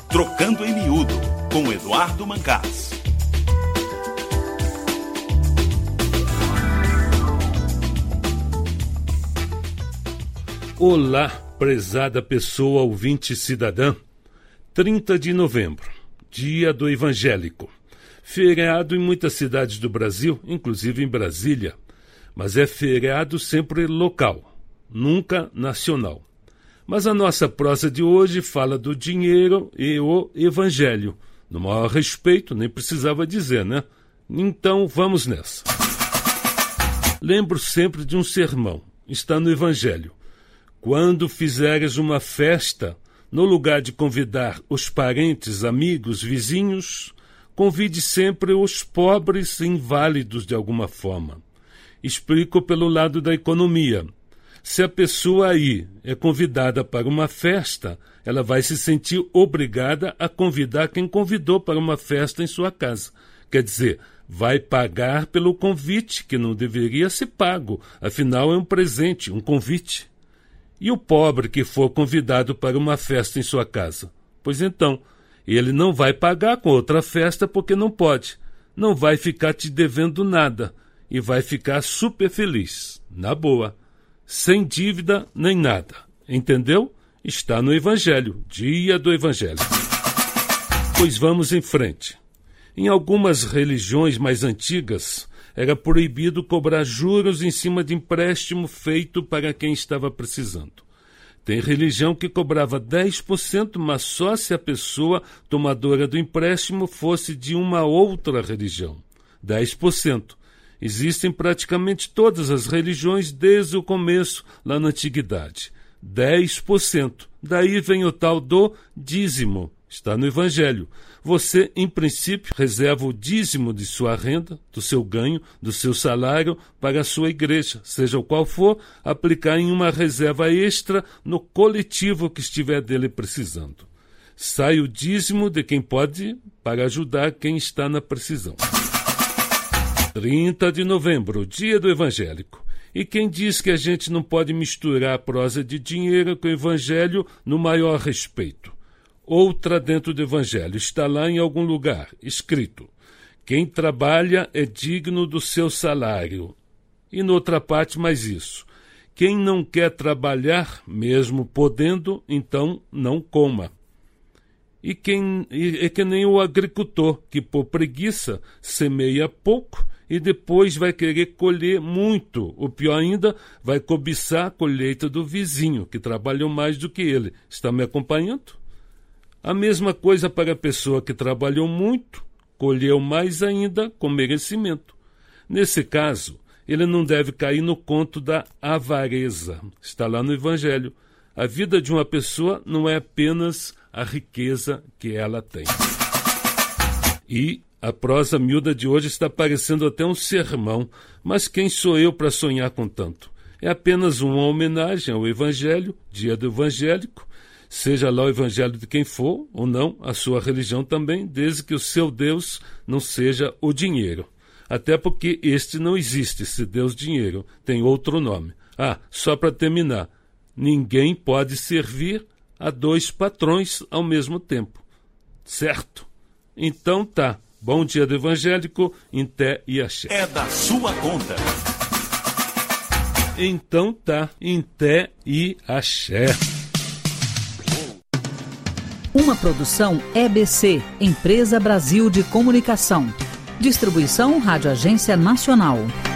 Trocando em Miúdo, com Eduardo Mancás. Olá, prezada pessoa ouvinte cidadã. 30 de novembro, dia do evangélico. Feriado em muitas cidades do Brasil, inclusive em Brasília. Mas é feriado sempre local, nunca nacional. Mas a nossa prosa de hoje fala do dinheiro e o evangelho. No maior respeito, nem precisava dizer, né? Então vamos nessa. Lembro sempre de um sermão, está no evangelho. Quando fizeres uma festa, no lugar de convidar os parentes, amigos, vizinhos, convide sempre os pobres e inválidos de alguma forma. Explico pelo lado da economia. Se a pessoa aí é convidada para uma festa, ela vai se sentir obrigada a convidar quem convidou para uma festa em sua casa. Quer dizer, vai pagar pelo convite, que não deveria ser pago. Afinal, é um presente, um convite. E o pobre que for convidado para uma festa em sua casa? Pois então, ele não vai pagar com outra festa porque não pode. Não vai ficar te devendo nada e vai ficar super feliz, na boa. Sem dívida nem nada. Entendeu? Está no Evangelho, dia do Evangelho. Pois vamos em frente. Em algumas religiões mais antigas, era proibido cobrar juros em cima de empréstimo feito para quem estava precisando. Tem religião que cobrava 10%, mas só se a pessoa tomadora do empréstimo fosse de uma outra religião. 10%. Existem praticamente todas as religiões desde o começo, lá na antiguidade. 10%. Daí vem o tal do dízimo. Está no Evangelho. Você, em princípio, reserva o dízimo de sua renda, do seu ganho, do seu salário, para a sua igreja, seja o qual for, aplicar em uma reserva extra no coletivo que estiver dele precisando. Sai o dízimo de quem pode para ajudar quem está na precisão. 30 de novembro, dia do evangélico. E quem diz que a gente não pode misturar a prosa de dinheiro com o evangelho no maior respeito? Outra dentro do evangelho, está lá em algum lugar, escrito: quem trabalha é digno do seu salário. E noutra parte mais isso: quem não quer trabalhar, mesmo podendo, então não coma. E é que nem o agricultor, que por preguiça semeia pouco e depois vai querer colher muito. O pior ainda, vai cobiçar a colheita do vizinho, que trabalhou mais do que ele. Está me acompanhando? A mesma coisa para a pessoa que trabalhou muito, colheu mais ainda com merecimento. Nesse caso, ele não deve cair no conto da avareza. Está lá no Evangelho. A vida de uma pessoa não é apenas a riqueza que ela tem. E a prosa miúda de hoje está parecendo até um sermão, mas quem sou eu para sonhar com tanto? É apenas uma homenagem ao Evangelho, dia do evangélico, seja lá o evangelho de quem for, ou não, a sua religião também, desde que o seu Deus não seja o dinheiro. Até porque este não existe, esse Deus dinheiro, tem outro nome. Só para terminar, ninguém pode servir a dois patrões ao mesmo tempo. Certo? Então tá. Bom dia do evangélico, em té e axé. É da sua conta. Então tá, em té e axé. Uma produção EBC, Empresa Brasil de Comunicação. Distribuição Rádio Agência Nacional.